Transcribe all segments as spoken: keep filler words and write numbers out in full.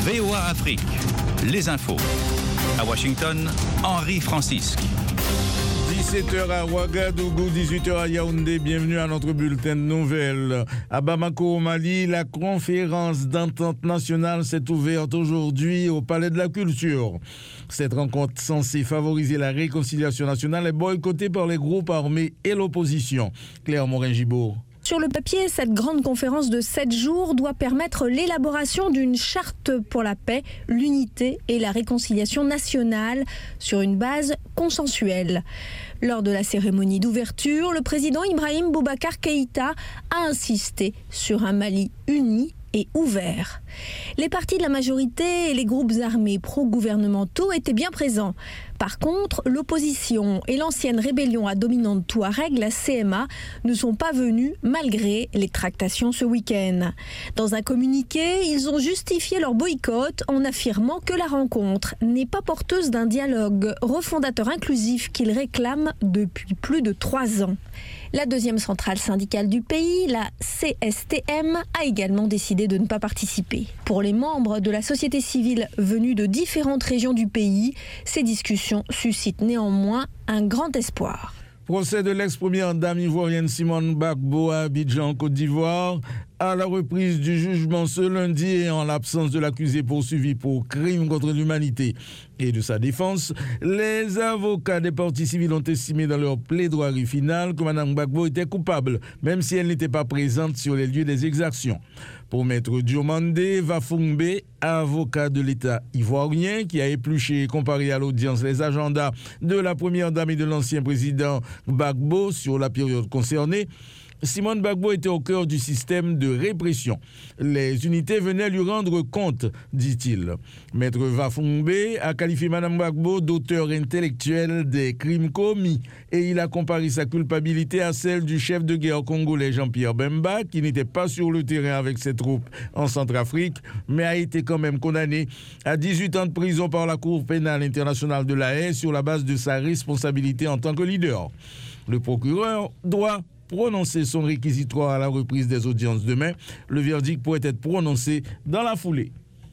V O A Afrique, les infos. À Washington, Henri Francisque. dix-sept heures à Ouagadougou, dix-huit heures à Yaoundé. Bienvenue à notre bulletin de nouvelles. À Bamako, au Mali, la conférence d'entente nationale s'est ouverte aujourd'hui au Palais de la Culture. Cette rencontre censée favoriser la réconciliation nationale est boycottée par les groupes armés et l'opposition. Claire Morin-Gibault. Sur le papier, cette grande conférence de sept jours doit permettre l'élaboration d'une charte pour la paix, l'unité et la réconciliation nationale sur une base consensuelle. Lors de la cérémonie d'ouverture, le président Ibrahim Boubacar Keïta a insisté sur un Mali uni et ouvert. Les partis de la majorité et les groupes armés pro-gouvernementaux étaient bien présents. Par contre, l'opposition et l'ancienne rébellion à dominante touareg, la C M A, ne sont pas venus malgré les tractations ce week-end. Dans un communiqué, ils ont justifié leur boycott en affirmant que la rencontre n'est pas porteuse d'un dialogue refondateur inclusif qu'ils réclament depuis plus de trois ans. La deuxième centrale syndicale du pays, la C S T M, a également décidé de ne pas participer. Pour les membres de la société civile venus de différentes régions du pays, ces discussions suscitent néanmoins un grand espoir. Procès de l'ex-première dame ivoirienne Simone Gbagbo à Abidjan, Côte d'Ivoire. À la reprise du jugement ce lundi et en l'absence de l'accusé poursuivi pour crime contre l'humanité et de sa défense, les avocats des parties civiles ont estimé dans leur plaidoirie finale que Mme Gbagbo était coupable, même si elle n'était pas présente sur les lieux des exactions. Pour Maître Diomande Vafungbe, avocat de l'État ivoirien, qui a épluché et comparé à l'audience les agendas de la première dame et de l'ancien président Gbagbo sur la période concernée, Simone Gbagbo était au cœur du système de répression. Les unités venaient lui rendre compte, dit-il. Maître Vafungbe a qualifié Mme Gbagbo d'auteur intellectuel des crimes commis et il a comparé sa culpabilité à celle du chef de guerre congolais Jean-Pierre Bemba, qui n'était pas sur le terrain avec ses troupes en Centrafrique, mais a été quand même condamné à dix-huit ans de prison par la Cour pénale internationale de La Haye sur la base de sa responsabilité en tant que leader. Le procureur doit prononcer son réquisitoire à la reprise des audiences demain. Le verdict pourrait être prononcé dans la foulée.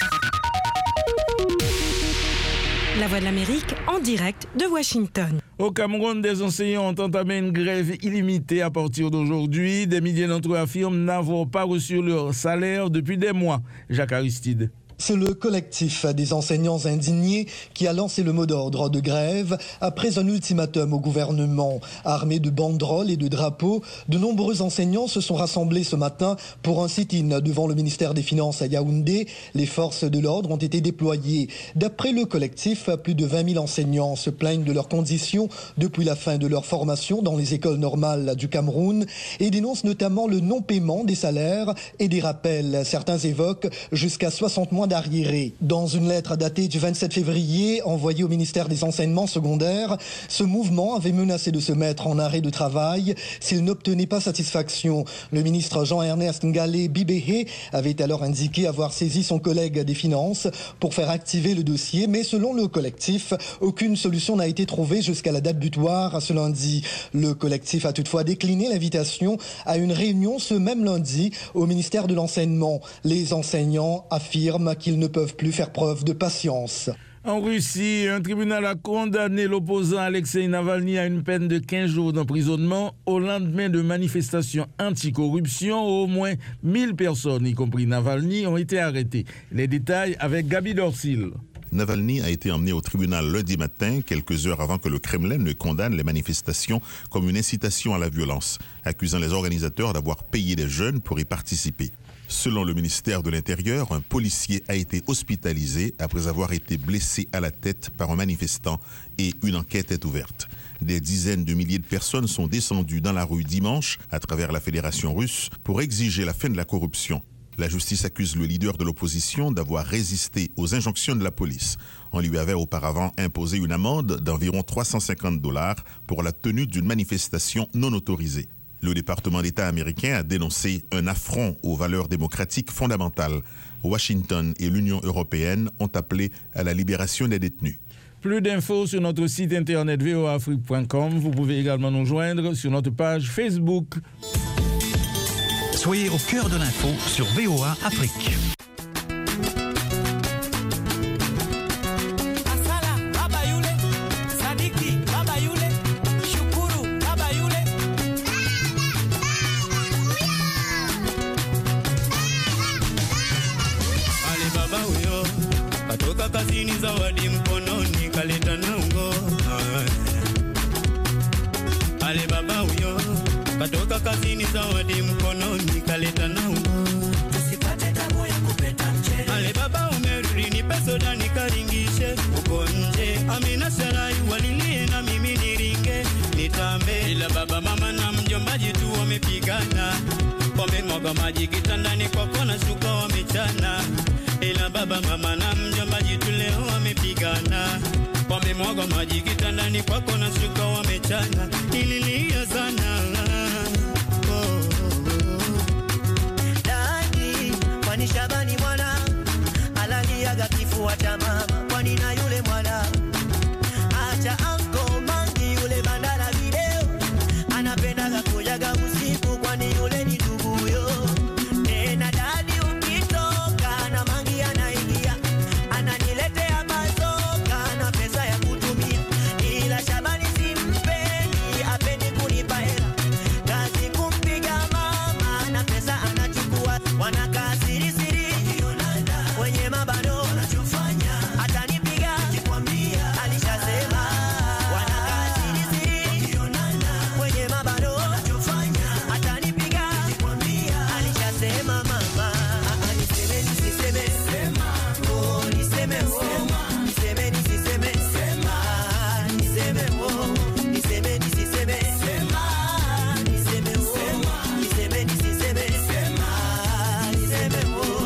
La Voix de l'Amérique en direct de Washington. Au Cameroun, des enseignants ont entamé une grève illimitée à partir d'aujourd'hui. Des milliers d'entre eux affirment n'avoir pas reçu leur salaire depuis des mois. Jacques Aristide. C'est le collectif des enseignants indignés qui a lancé le mot d'ordre de grève après un ultimatum au gouvernement. Armés de banderoles et de drapeaux, de nombreux enseignants se sont rassemblés ce matin pour un sit-in devant le ministère des Finances à Yaoundé. Les forces de l'ordre ont été déployées. D'après le collectif, plus de vingt mille enseignants se plaignent de leurs conditions depuis la fin de leur formation dans les écoles normales du Cameroun et dénoncent notamment le non-paiement des salaires et des rappels. Certains évoquent jusqu'à soixante mois d'arriérés. Dans une lettre datée du vingt-sept février envoyée au ministère des Enseignements secondaires, ce mouvement avait menacé de se mettre en arrêt de travail s'il n'obtenait pas satisfaction. Le ministre Jean-Ernest Ngalé Bibéhé avait alors indiqué avoir saisi son collègue des Finances pour faire activer le dossier, mais selon le collectif, aucune solution n'a été trouvée jusqu'à la date butoir ce lundi. Le collectif a toutefois décliné l'invitation à une réunion ce même lundi au ministère de l'Enseignement. Les enseignants affirment qu'ils ne peuvent plus faire preuve de patience. En Russie, un tribunal a condamné l'opposant Alexei Navalny à une peine de quinze jours d'emprisonnement au lendemain de manifestations anticorruption. Au moins mille personnes, y compris Navalny, ont été arrêtées. Les détails avec Gabi Dorsil. Navalny a été emmené au tribunal lundi matin, quelques heures avant que le Kremlin ne condamne les manifestations comme une incitation à la violence, accusant les organisateurs d'avoir payé des jeunes pour y participer. Selon le ministère de l'Intérieur, un policier a été hospitalisé après avoir été blessé à la tête par un manifestant et une enquête est ouverte. Des dizaines de milliers de personnes sont descendues dans la rue dimanche à travers la Fédération russe pour exiger la fin de la corruption. La justice accuse le leader de l'opposition d'avoir résisté aux injonctions de la police. On lui avait auparavant imposé une amende d'environ trois cent cinquante dollars pour la tenue d'une manifestation non autorisée. Le département d'État américain a dénoncé un affront aux valeurs démocratiques fondamentales. Washington et l'Union européenne ont appelé à la libération des détenus. Plus d'infos sur notre site internet v o a afrique point com. Vous pouvez également nous joindre sur notre page Facebook. Soyez au cœur de l'info sur V O A Afrique. katoka kazini zawadi mkononi kaleta na ungo. Ale baba huyo katoka kazini zawadi mkononi kaleta na ungo. Tusipate tabu ya kupeta mchele. Ale baba umerudi nipe soda nikaringishe uko nje. Amina Sarai walilie na mimi niringe nitambe. Ila baba mama na mjombaji tu wamepigana. Wamemwaga maji kitandani kwa kona shuka wamechana. Ila baba mama na mjombaji tu leo wamepigana. Wamemwaga maji kitandani kwa kona shuka wamechana. Nililia sana. Oh, oh, oh. Dadi, kwani Shabani mwana alaliaga kifua cha mama. Kwani na yule mwana acha anko mangi yule bandala video anapendaga kujaga usiku. Kwani yule ni nduguyo. Tena dadi ukitoka na mangi anaingia ananiletea bazoka na pesa ya kutumia. Ila Shabani simpendi apendi kunipa hela. Kazi kumpiga mama na pesa anachukua. Wanakaa siri siri wenye mabano wanachofanya atanipiga nikikwambia alishasema. Wanakaa siri siri wenye mabano wanachofanya atanipiga nikikwambia alishasema. Mama aniseme nisiseme sema. Oh niseme oh niseme nisiseme sema. Niseme oh niseme nisiseme sema. Niseme oh niseme nisiseme sema. Niseme oh.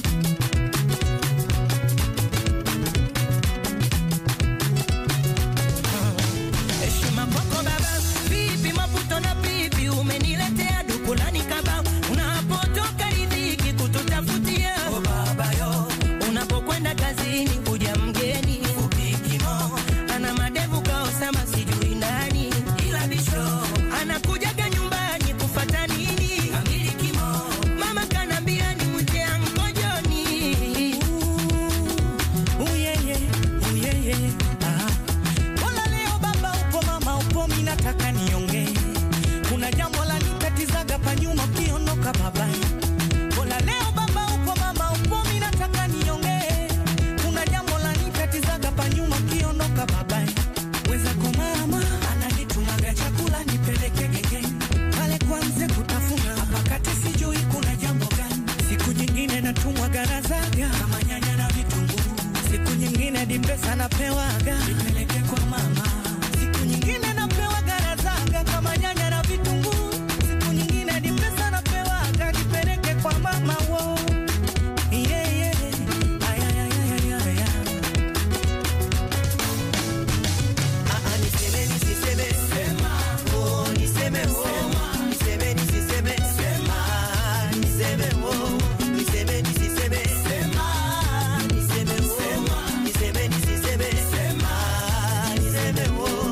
Heshima kwako baba, vipi maputo na pipi umeniletea dukulani kaba. Unapotoka riziki kututafutia oh baba yo. Unapokwenda kazini kuja mgeni upikimo. Ana madevu kaosama sijui nani. Ila bisho anakujaga nyumbani kufata nini. Amilikimo mama kanambia ni mute ankojoni. Uyeye uyeye ah. Mbona leo baba upo mama upo mimi nataka niongee. Kuna jambo la nikatizaga pa nyuma ukiondoka baba. Mbona leo baba upo mama upo mimi nataka niongee. Kuna jambo la nikatizaga pa nyuma ukiondoka baba. Weza kwa mama ananitumaga chakula nipeleke gengeni. Pale kwanza kutafuna hapa kati sijui kuna jambo gani. Siku nyingine natumwa garazaga kama nyanya na vitunguu. Siku nyingine dipesa napewaga nipeleke kwa mama. Siku nyingine napewa garazaga kama nyanya na vitunguu. Siku nyingine dipesa napewaga nipeleke kwa mama wo. Yeah yeah. Ay ay ay ay ay ay. Ah niseme nisiseme sema. Oh niseme oh niseme nisiseme sema. Niseme oh niseme nisiseme sema. Niseme oh niseme nisiseme sema. Niseme oh.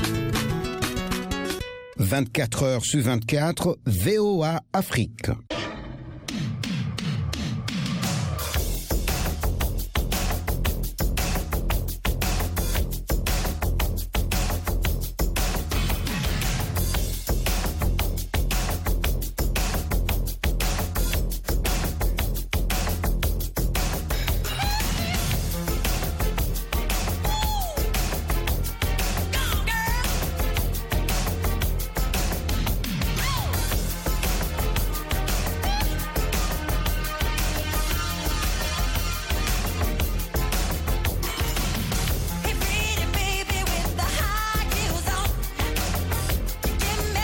vingt-quatre heures sur vingt-quatre, V O A Afrique.